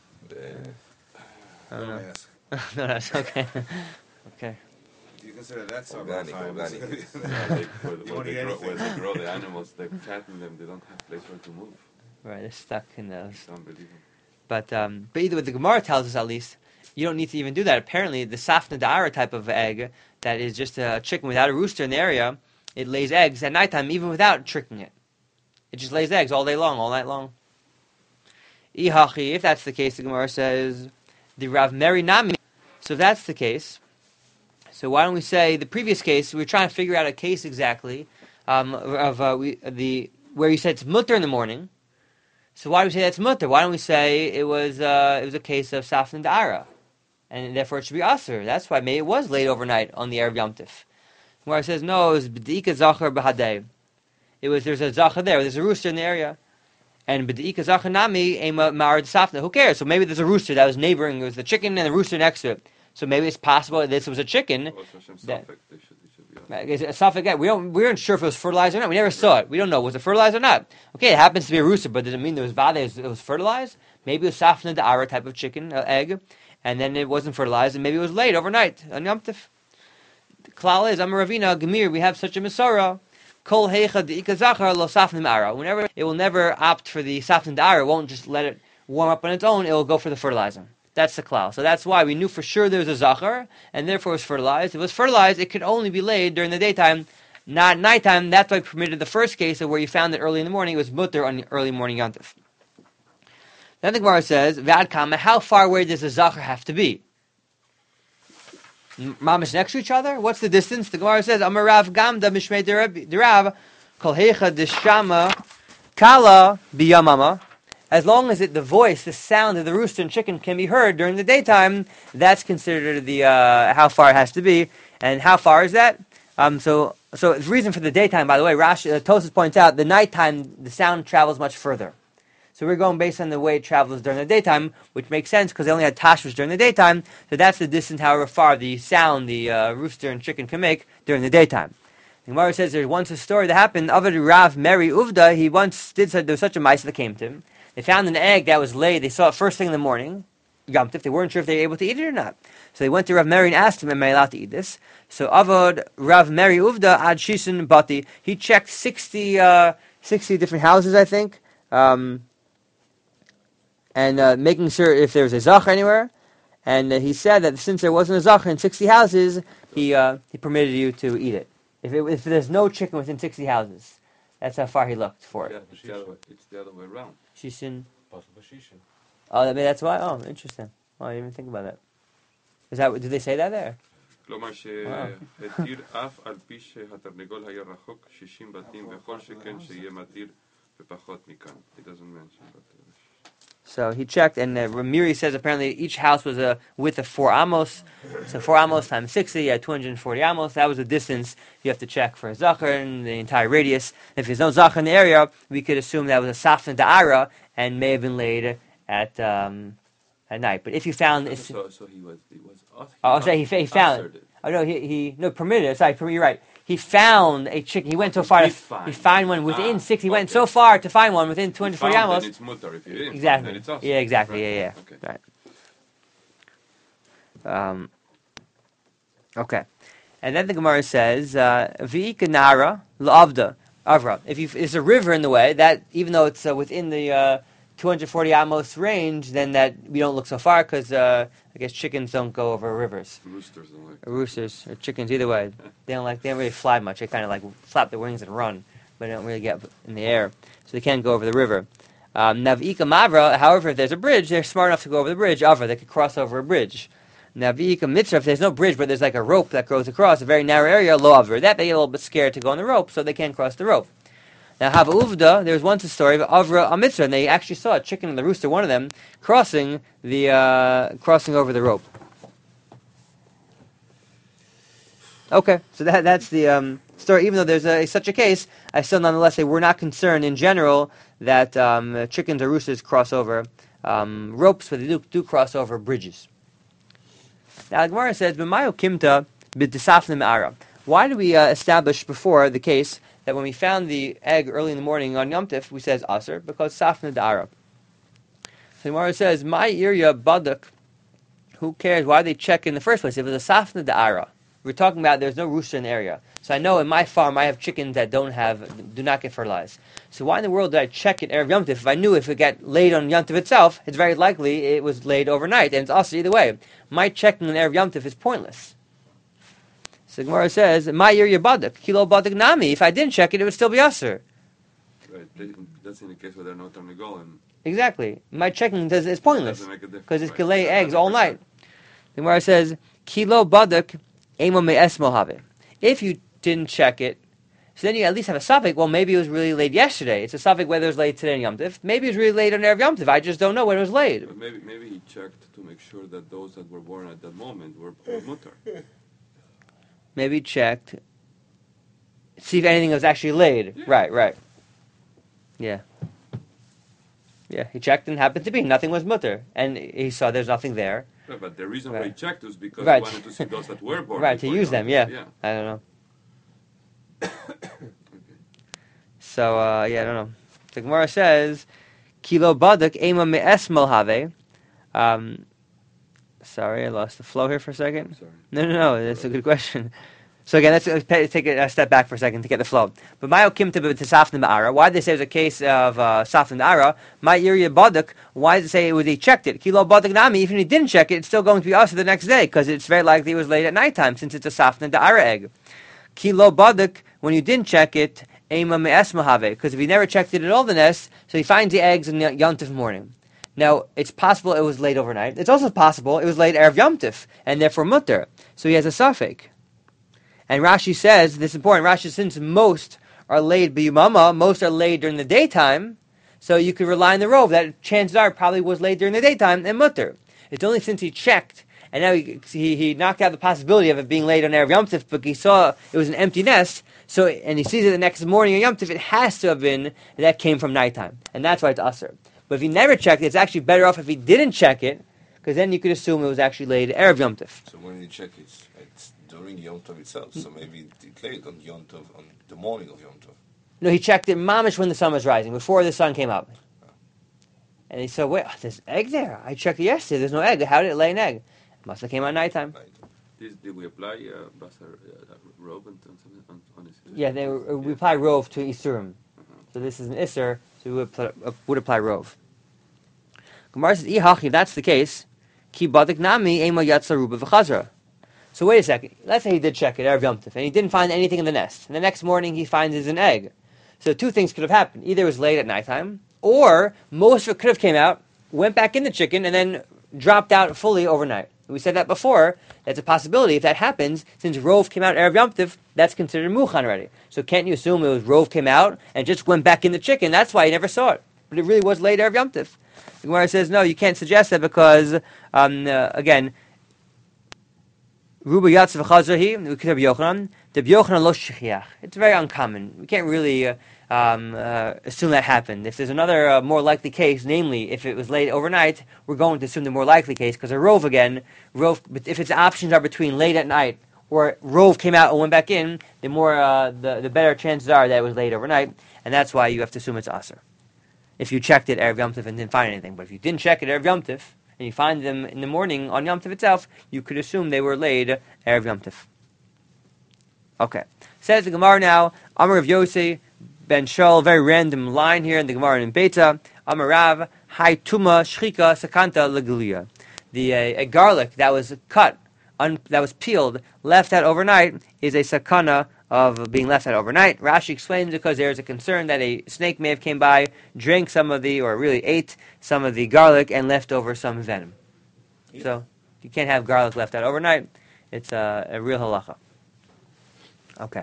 I don't Don't know. ask. No, that's okay. Okay. Do you consider that some Organic. When they grow the animals, they fatten them, they don't have place where to move. Right, they're stuck in those. It's unbelievable. But either way, the Gemara tells us at least, you don't need to even do that. Apparently, the Safna Da'ara type of egg, that is just a chicken without a rooster in the area, it lays eggs at nighttime even without tricking it. It just lays eggs all day long, all night long. Ihachi, if that's the case, the Gemara says, the Rav Meri Nami. So if that's the case, so why don't we say the previous case, we were trying to figure out a case exactly, where you said it's mutter in the morning. So why do we say that's mutter? Why don't we say it was a case of Safna Da'ara, and therefore it should be Asr? That's why maybe it was laid overnight on the Erev Yom Tif. Where it says no, it was B'dika Zachar B'hadei. There's a Zachar there, there's a rooster in the area. And B'dika Zachar Nami Ema Ma'ar Safna. Who cares? So maybe there's a rooster that was neighboring, it was the chicken and the rooster next to it. So maybe it's possible that this was a chicken. Also, Hashem Safek, they should be honest. It's a suffix. We weren't sure if it was fertilized or not. We never saw it. We don't know. Was it fertilized or not? Okay, it happens to be a rooster, but does it mean there was vade? It was fertilized? Maybe it was Safna Da'ara type of chicken, egg, and then it wasn't fertilized, and maybe it was laid overnight on Yom Tif. The klal is, Amar Ravina, Gemir, we have such a Masorah. Kol heicha de'ika zachar lo Safna Da'ara. Whenever it will never opt for the Safna Da'ara, it won't just let it warm up on its own, it will go for the fertilizer. That's the klal. So that's why we knew for sure there was a zachar, and therefore it was fertilized. If it was fertilized, it could only be laid during the daytime, not nighttime. That's why we permitted the first case of where you found it early in the morning. It was mutter on the early morning yontif. Then the Gemara says, Vad kama, how far away does the zachar have to be? Mamish next to each other? What's the distance? The Gemara says, Amar Rav Gamda Mishmei Derav Kol Heicha Deshama Kala Biyamama. As long as the voice, the sound of the rooster and chicken can be heard during the daytime, that's considered the how far it has to be. And how far is that? So the reason for the daytime, by the way, Tosfos points out, the nighttime, the sound travels much further. So we're going based on the way it travels during the daytime, which makes sense because they only had tashmish during the daytime. So that's the distance, however far the sound the rooster and chicken can make during the daytime. The Gemara says there's once a story that happened. Avad Rav Meri Uvda, he once there was such a mice that came to him. They found an egg that was laid. They saw it first thing in the morning. Yom Tif. They weren't sure if they were able to eat it or not. So they went to Rav Meri and asked him, am I allowed to eat this? So Avad Rav Meri Uvda ad Shisin Bati. He checked 60 different houses, I think, and making sure if there was a zachar anywhere. And he said that since there wasn't a zachar in 60 houses, he permitted you to eat it. If there's no chicken within 60 houses. That's how far he looked for it. Yeah, it's the other way around. Shishin. Possible shishin. Oh, maybe that's why. Oh, interesting. Oh, I didn't even think about that. Is that? Did they say that there? כלומר שהתיר אף על פי שהתרנגול היה רחוק 60 בתים וכל שכן שיהיה מתיר בפחות מכאן. He doesn't mention but So he checked, and Ramiri says apparently each house was a width of 4 amos. So 4 amos times 60, you had 240 amos. That was the distance you have to check for a zachar in the entire radius. If there's no zachar in the area, we could assume that was a safna da'ara and may have been laid at night. But if you found so he was sorry, he found. Oh no, he permitted it. Sorry, you're right. He found a chicken. He went so far to find one within 6. He went so far to find one within 240 amos. It's mutter. If you didn't Exactly. Find, then it's also. Yeah, exactly. Right. Yeah. Okay. Right. Okay. And then the Gemara says, "V'ika nara la'avda avra." If there's a river in the way, that even though it's within the 240 amos range, then that we don't look so far because I guess chickens don't go over rivers. Roosters don't like. Roosters or chickens, either way, they don't really fly much. They kind of like flap their wings and run, but they don't really get in the air, so they can't go over the river. Nav'ika mavra, however, if there's a bridge, they're smart enough to go over the bridge. Avra, they could cross over a bridge. Nav'ika mitzvah, if there's no bridge, but there's like a rope that goes across a very narrow area, lo avra. That they get a little bit scared to go on the rope, so they can't cross the rope. Now, Hava Uvda, there was once a story of Avra Amitzra, and they actually saw a chicken and the rooster, one of them, crossing over the rope. Okay, so that's the story. Even though there's such a case, I still nonetheless say we're not concerned in general that chickens or roosters cross over ropes, but they do cross over bridges. Now, the Gemara says, "B'mayo kimta b'tisafne me'ara." Why do we establish before the case that when we found the egg early in the morning on Yom Tif, we says aser because safna da'ara? So the Gemara says, "My area baduk." Who cares? Why they check in the first place? If it was a safna da'ara, we're talking about there's no rooster in the area. So I know in my farm I have chickens that do not get fertilized. So why in the world did I check it erev Yom Tif? If I knew if it got laid on Yom Tif itself, it's very likely it was laid overnight, and it's also either way. My checking on erev Yom Tif is pointless. So Gemara says, "My area baduk kilo baduk nami." If I didn't check it, it would still be aser. Right. That's in the case where they're not ternigol and Exactly. My checking is pointless doesn't make a difference. because it can lay eggs all night. The Gemara says, "Kilo baduk emo me'es mohave." If you didn't check it, so then you at least have a suffix. Well, maybe it was really laid yesterday. It's a suffix whether it was laid today on Yom Tif. Maybe it was really laid on Erev Yom Tif. I just don't know when it was laid. But maybe he checked to make sure that those that were born at that moment were mutter. Maybe he checked, see if anything was actually laid. Yeah. Right. Yeah. Yeah, he checked and happened to be. Nothing was mutter. And he saw there's nothing there. Yeah, but the reason why Right. he checked was because Right. he wanted to see those that were born. Right, to before use Yom them, Tov. yeah. I don't know. So, I don't know. The Gemara says, Kilo badak ema me'es molhave. Sorry, I lost the flow here for a second. Sorry. No, that's a good question. So again, let's take a step back for a second to get the flow. But my okim to safna ma'ara. Why did they say it was a case of safna ma'ara? My area badak. Why did they say it was he checked it? Kilo badak nami. Even if he didn't check it, it's still going to be us the next day because it's very likely it was late at nighttime since it's a safna da'ara egg. Kilo badak. When you didn't check it, ema me'es mahave. Because if he never checked it at all, the nest, so he finds the eggs in the Yom Tif morning. Now, it's possible it was laid overnight. It's also possible it was laid Erev Yom Tif, and therefore mutter. So he has a suffix. And Rashi says, this is important, Rashi says, since most are laid b'yumama, most are laid during the daytime, so you could rely on the rove that chances are it probably was laid during the daytime and mutter. It's only since he checked, and now he knocked out the possibility of it being laid on Erev Yom Tif, but he saw it was an empty nest, and he sees it the next morning on Yom Tif, it has to have been that came from nighttime. And that's why it's asr. But if he never checked it, it's actually better off if he didn't check it, because then you could assume it was actually laid Erev Yom Tif. So when you check it, it's during Yom Tov itself. So maybe it laid on Yom Tov, on the morning of Yom Tov. No, he checked it mamish when the sun was rising, before the sun came up. And he said, wait, there's egg there. I checked it yesterday. There's no egg. How did it lay an egg? It must have came at nighttime. Did we apply Basar robe on his? Yeah, we apply rove to Isurim. So this is an Isser, so we would apply rove. Gemara says, Ihachi, if that's the case, Ki badik nami ema yatsa ruba v'chazra. So wait a second. Let's say he did check it, Erev Yom Tif, and he didn't find anything in the nest. And the next morning he finds it's an egg. So two things could have happened. Either it was late at nighttime, or most of it could have came out, went back in the chicken, and then dropped out fully overnight. We said that before. That's a possibility. If that happens, since Rove came out Erev Yom Tov, that's considered Muchan already. So can't you assume it was Rove came out and just went back in the chicken? That's why you never saw it. But it really was late Erev Yom Tov. The Gemara says, no, you can't suggest that because, again, Ruba Yatz v'chazrahi, we could have Yochanan. The Yochanan lo shechiach. It's very uncommon. We can't really assume that happened. If there's another more likely case, namely if it was late overnight, we're going to assume the more likely case because a Rove again, but if its options are between late at night or Rove came out and went back in, the more the better chances are that it was late overnight, and that's why you have to assume it's Aser. If you checked it Erev Yom Tov and didn't find anything, but if you didn't check it Erev Yom Tov and you find them in the morning on Yom Tov itself, you could assume they were laid Erev Yom Tov. Okay. Says the Gemara now, Amar of Yossi, Ben Shol, very random line here in the Gemara in Beta, Amar Rav, Hai Tuma Shchika Sakanta Legulia. A garlic that was cut, that was peeled, left out overnight, is a sakana of being left out overnight. Rashi explains because there is a concern that a snake may have came by, drank some of the, or really ate some of the garlic and left over some venom. Yeah. So you can't have garlic left out overnight. It's a real halacha. Okay.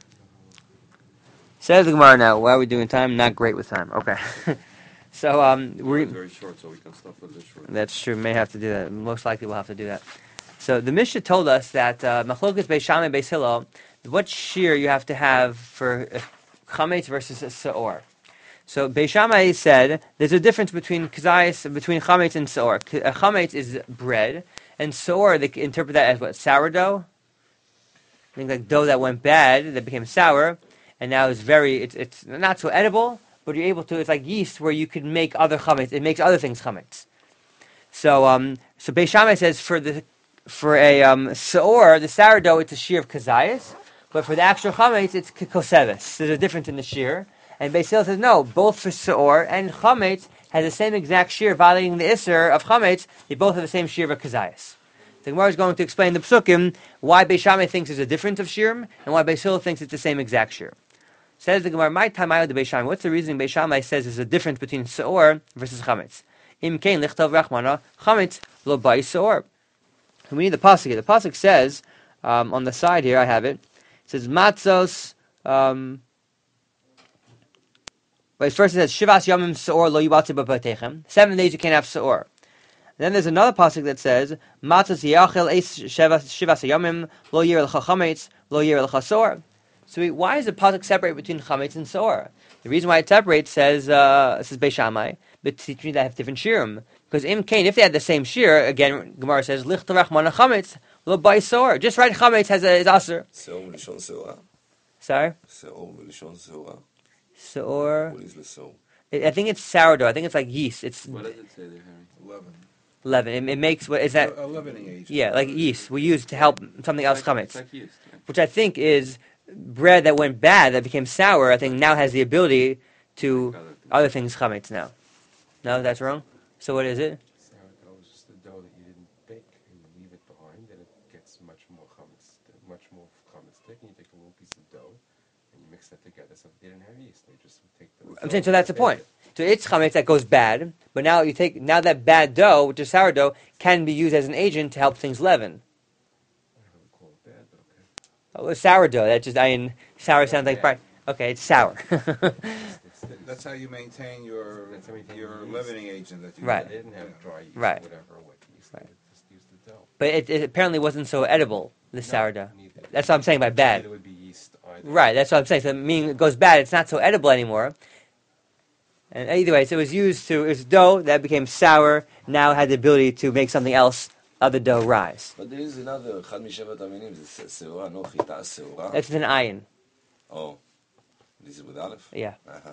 Says the Gemara now. Why are we doing time? Not great with time. Okay. So we're very short, so we can stop with this short. That's true. May have to do that. Most likely we'll have to do that. So the Mishnah told us that Machlokas Beis Shammai Beis Hillel, what shear you have to have for chametz versus a seor. So Beis Shammai said there's a difference between kazayis, between chametz and seor. Chametz is bread, and seor they interpret that as what, sourdough. I think like dough that went bad that became sour, and now it's not so edible, but you're able to. It's like yeast where you can make other chametz. It makes other things chametz. So Beis Shammai says for a seor, the sourdough, it's a shear of kazayis, but for the actual chametz, it's koseves. There's a difference in the shear. And Beis Hillel says no, both for seor and chametz has the same exact shear, violating the isser of chametz. They both have the same shear of kazayis. The Gemara is going to explain the psukim why Beis Shammai thinks there's a difference of shirim and why Beis Hillel thinks it's the same exact shir. Says the Gemara, "My tamayo de Beis Shammai." What's the reason Beis Shammai says there's a difference between seor versus chametz? Im kein lichtav rachmana chametz lo bai seor. We need the pasuk here. The pasuk says on the side here, I have it. It says matzos. But first it says shivas yamim seor lo yibatze b'batechem. 7 days you can't have seor. Then there's another pasuk that says, "Matzos yachel eis shivas yamim lo yir l'cha chametz lo yir l'cha seor." So why does the pasuk separate between chametz and seor? The reason why it separates says Beis Shammai, but teaching that have different shirim. Because im kain, if they had the same shir, again Gemara says lichtarach mana chametz lo by seor. Just right, chametz is aser. Seor milishon seora. Sorry. Seor milishon seora. Seor. What is the seor? I think it's sourdough. I think it's like yeast. It's what does it say there, Harry? Leaven. It makes what is that? A leavening agent. Yeah, like yeast. We use to help something else chametz, It's like yeast. Yeah. which I think is bread that went bad that became sour. I think now has the ability to other things chametz now. No, that's wrong. So what is it? Sourdough is just the dough that you didn't bake and you leave it behind, and it gets much more chametz thick. And you take a little piece of dough and you mix that together. So if they didn't have yeast, they just would take the. I'm saying so. That's the point. So it's chametz that goes bad, but now that bad dough, which is sourdough, can be used as an agent to help things leaven. I don't really call it bad, but okay. Oh, sourdough. Sour sounds like fried. Okay, it's sour. That's how you maintain your leavening agent that you Right. They didn't have dry yeast Right. or whatever wet yeast. Right. They just used the dough. But it apparently wasn't so edible, the sourdough. Neither. That's what I'm saying by bad. Neither would be yeast either. Right, that's what I'm saying. So meaning it goes bad, it's not so edible anymore. And either way, so it was dough that became sour, now had the ability to make something else of the dough rise. But there is another, אחד משבט המינים, זה seora, no chita seora. That's an ayin. Oh, this is with Aleph? Yeah. Uh-huh.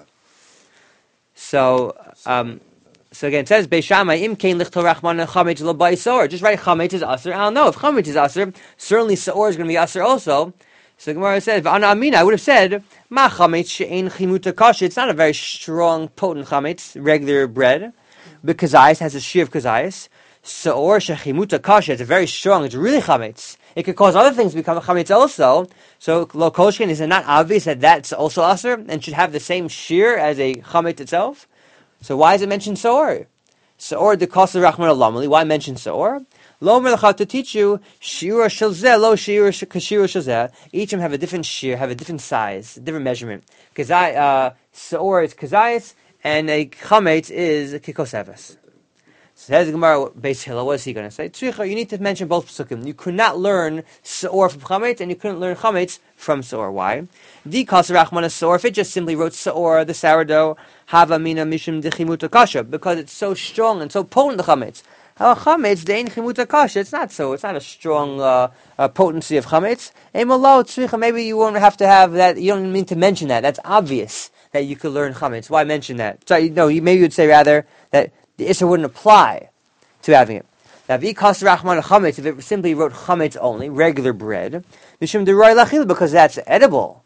So again, it says, Beis Shammai, im kein lichto rachman chametz lo bai seor. Just write chametz is aser. I don't know. If chametz is aser, certainly seor is going to be aser also. So Gemara says, V'ana amina, I would have said, ma chametz she'ein chimuta kasha. It's not a very strong, potent chametz, regular bread. But kazayis has a shear of kazayis. Seor shechimuta kasha. It's very strong. It's really chametz. It could cause other things to become chametz also. So lo kolshkin, is it not obvious that that's also aser and should have the same shear as a chametz itself? So why is it mentioned Seor? Seor the cost of Rachman Alamali. Why mention Seor? Lo Merlachah to teach you Shira Shalzeh, Lo Shira Kashira Shalzeh. Each of them have a different shear, have a different size, a different measurement. Seor is Kazayas, and a Chametz is Kikoseves. Says the Gemara, Beis Hillel, what is he going to say? Tzricha, you need to mention both psukim. You could not learn Seor from Chametz, and you couldn't learn Chametz from Seor. Why? Di Kasar Rachman Seor, if it just simply wrote Seor, the sourdough, Hava Mina Mishim Dechimuta Kasha, because it's so strong and so potent, the Chametz. How Chametz, Dein Chimuta Kasha, it's not a strong potency of Chametz. Emalo Tzricha, maybe you won't have to have that, you don't mean to mention that. That's obvious that you could learn Chametz. Why mention that? So, maybe you'd say rather that the Issa wouldn't apply to having it. Now, if it simply wrote chametz only, regular bread, because that's edible.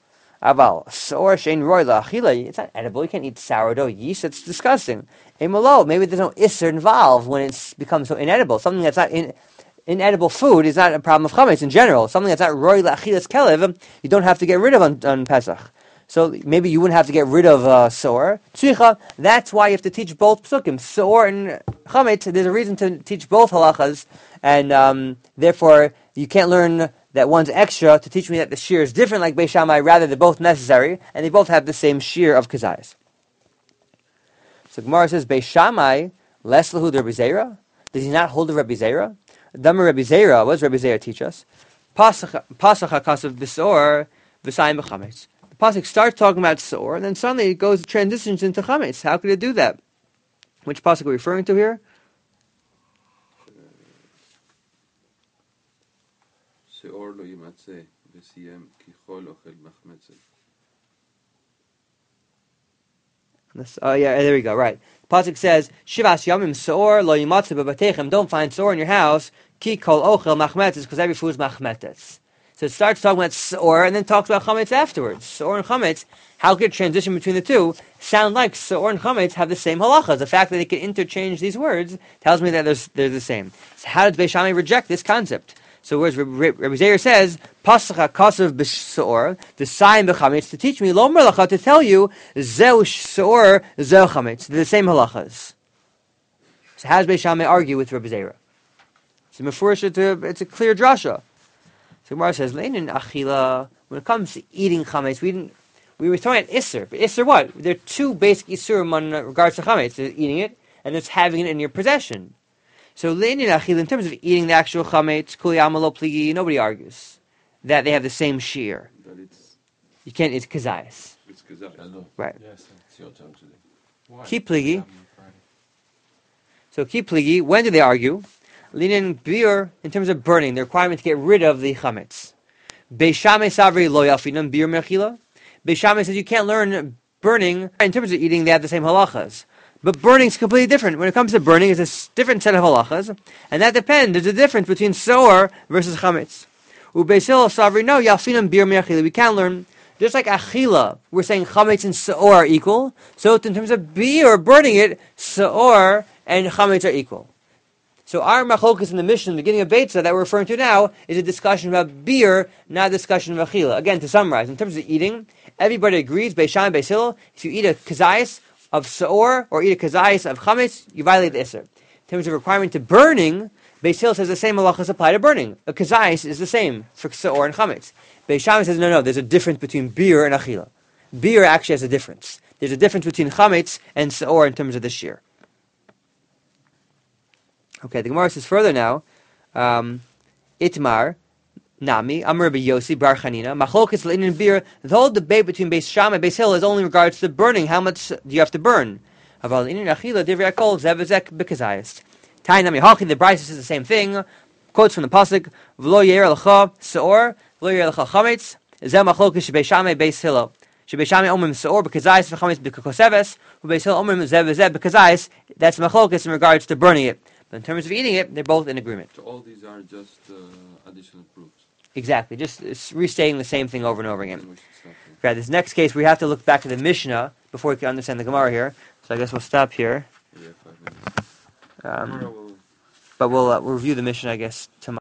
It's not edible. You can't eat sourdough yeast. It's disgusting. Maybe there's no Isser involved when it's become so inedible. Something that's not inedible food is not a problem of chametz in general. Something that's not roy la'achilas kelev, you don't have to get rid of on Pesach. So maybe you wouldn't have to get rid of Seor. Tzricha, that's why you have to teach both psukim. Seor and Chametz, there's a reason to teach both halachas, and therefore you can't learn that one's extra to teach me that the shear is different like Beis Shammai, rather they're both necessary, and they both have the same shear of kazayas. So Gemara says, Beis Shammai, les lahu de Rabbi Zera? Does he not hold of Rabbi Zera? Damar Rabbi Zera, what does Rabbi Zera teach us? Pasach hakasav b'seor, v'sayim b'chametz. Pasuk starts talking about Seor, and then suddenly it transitions into Chametz. How could it do that? Which Pasuk are we referring to here? Seor lo yimatzeh v'siyem kichol ochel machmetzeh. Oh yeah, there we go. Right. Pasuk says, Shivas yamim Seor lo yimatzeh b'batechem. Don't find Seor in your house. Ki kol ochel machmetzes, because every food is machmetzes. So it starts talking about Seor and then talks about Chametz afterwards. Seor and Chametz, how could transition between the two sound like Seor and Chametz have the same halachas? The fact that they can interchange these words tells me that they're the same. So how does Beis Shammai reject this concept? So whereas Rabbi Zeir says, Pasach HaKasav b'Seor, the sign b'Chametz, to teach me, Lo Merlacha, to tell you, Zeu Seor, Zeu Chametz. They're the same halachas. So how does Beis Shammai argue with Rabbi Zeir? It's a clear drasha. So Gemara says, "Leinin achila." When it comes to eating chametz, we were talking about isser. But isser what? There are two basic isurim in regards to chametz: there's eating it and there's having it in your possession. So leinin achila, in terms of eating the actual chametz, kuli amalo pligi, nobody argues that they have the same shear. But You can't. It's kazayas. it's kazayas. Right. Yes. It's your turn today. Why? Ki pligi. Happened on Friday. So ki pligi. When do they argue? Leinin bir, in terms of burning, the requirement to get rid of the chametz. Beis Shammai savri lo yafinan bir mechila. Beis Shammai says you can't learn burning. In terms of eating, they have the same halachas. But burning is completely different. When it comes to burning, it's a different set of halachas. And that depends. There's a difference between Seor versus chametz. Ubeis Hillel savri no yafinan bir mechila. We can't learn. Just like achila, we're saying chametz and Seor are equal. So in terms of bir, burning it, Seor and chametz are equal. So our machlokas in the Mishnah, in the beginning of Beitzah, that we're referring to now, is a discussion about beer, not a discussion of achila. Again, to summarize, in terms of eating, everybody agrees, Beis Shammai, Beis Hillel, if you eat a kazayas of Seor, or eat a kazayas of chametz, you violate the Isser. In terms of requirement to burning, Beis Hillel says the same halachas apply to burning. A kazayas is the same for Seor and chametz. Beis Shammai says, no, there's a difference between beer and achila. Beer actually has a difference. There's a difference between chametz and Seor in terms of the shear. Okay, the Gemara says further now, Itmar, Nami, Amr Rabbi Yossi, Bar Chanina, Machlokes Leinin Bir. The whole debate between Beis Shammai and Beis Hillel is only in regards to burning. How much do you have to burn? Aval Leinin Achila, Divrei Akol, Zevezek, Bekazayas. Tai Nami Hachi, the Brisa says the same thing. Quotes from the Pasuk, V'lo Yeir Lecha Seor, V'lo Yeir Lecha Chametz, Zeh Machlokes Beis Shammai, Beis Hillel. Beis Shammai omrim Seor, Bekazayas, V'chametz, Bekakoseves, Beis Hillel omrim Zevezek, Bekazayas. That's Machlokes in regards to burning it. But in terms of eating it, they're both in agreement. So all these are just additional proofs. Exactly, just it's restating the same thing over and over again. Then we should stop here. Right, this next case, we have to look back at the Mishnah before we can understand the Gemara here. So I guess we'll stop here. We have 5 minutes. Tomorrow we'll But we'll review the Mishnah, I guess, tomorrow.